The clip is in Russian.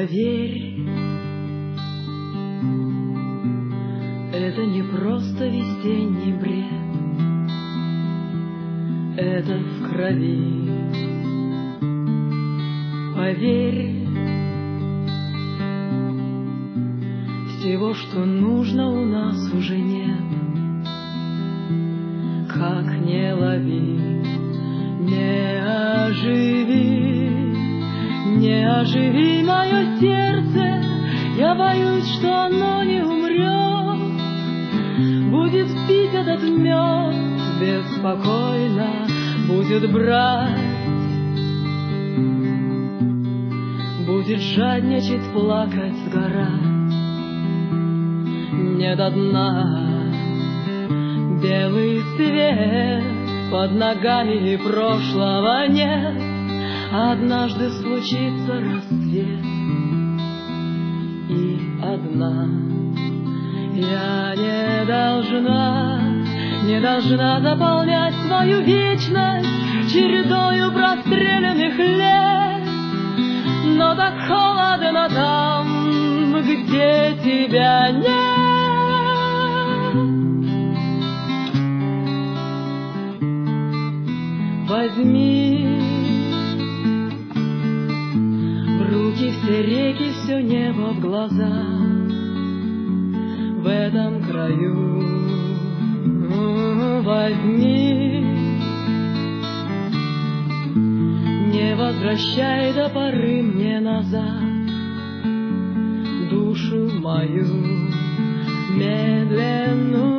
Поверь, это не просто весенний бред, это в крови. Поверь, всего, что нужно, у нас уже нет. Как не лови, не оживи мое сердце. Я боюсь, что оно не умрет, будет пить этот мед беспокойно, будет брать, будет жадничать, плакать, сгорать не до дна. Белый свет под ногами прошлого нет. Однажды случится рассвет, и одна я не должна заполнять свою вечность чередою простреленных лет. Но так холодно там, где тебя нет. Возьми в руки все реки, все небо в глаза. В этом краю возьми, не возвращай до поры мне назад душу мою медленную.